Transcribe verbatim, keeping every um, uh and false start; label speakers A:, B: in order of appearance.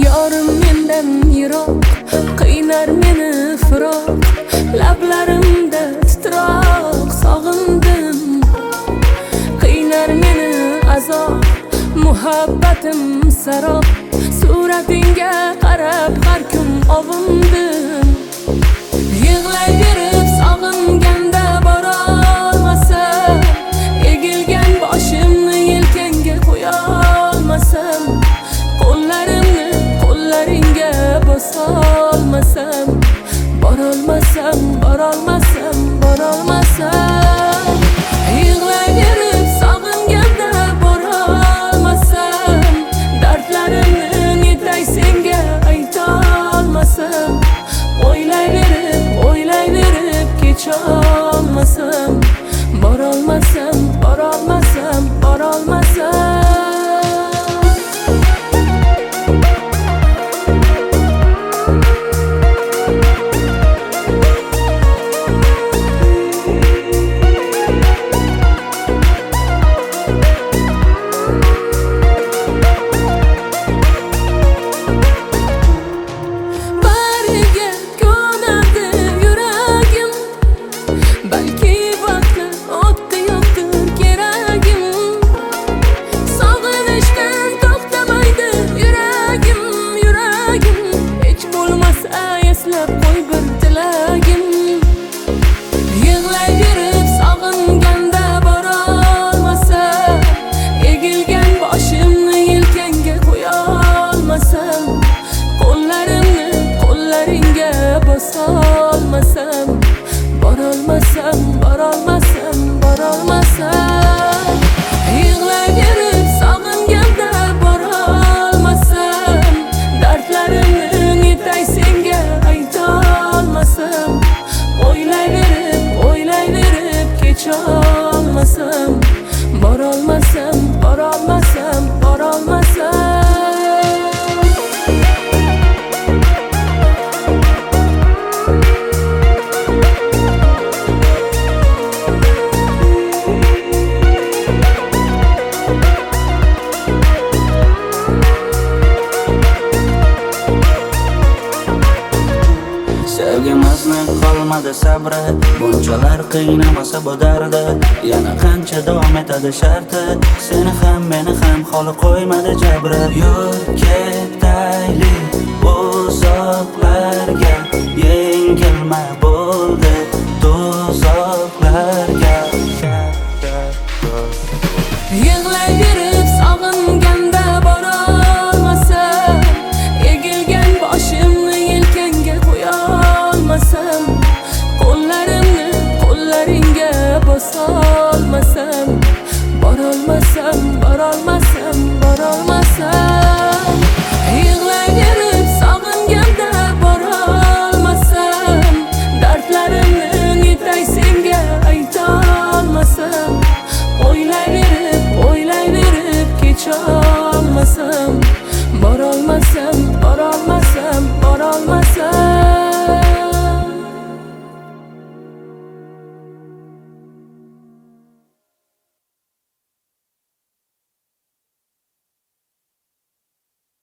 A: Yorim mendan yiroq, qiynar meni firoq. Lablarimda titroq, sog'indim. Qiynar meni azob, muhabbatim sarob. Suratingga qarab har kun ovundim. Yig'layverib sog'inganda borolmasam, egilgan boshimni yelkangga qo'yolmasam, qo'llarimni qo'llaringga bosolmasam, borolmasam, borolmasam, borolmasam. Yig'layverib sog'inganda borolmasam, dardlarimni netay senga aytolmasam, o'ylayverib, o'ylayverib kecholmasam, borolmasam, borolmasam, borolmasam. Bosolmasam, borolmasam, borolmasam, borolmasam. Yig'layverib sog'inganda borolmasam, dardlarimni netay senga aytolmasam, o'ylayverib, o'ylayverib kecholmasam, borolmasam, borolmasam, borolmasam.
B: Sevgimizni qolmadi sabri, bunchalar qiynamasa bu dardi. Yana qancha davom etadi sharti, seni ham meni ham xoli qo'ymadi jabri. Yur ketaylik uzoqlarga, yengilma bo'ldi tuzoqlarga.
A: Yig'layverib sog'inganda borolmasam, egilgan boshimni yelkangga qo'yolmasam, qo'llarimni qo'llaringga bosolmasam, borolmasam, borolmasam.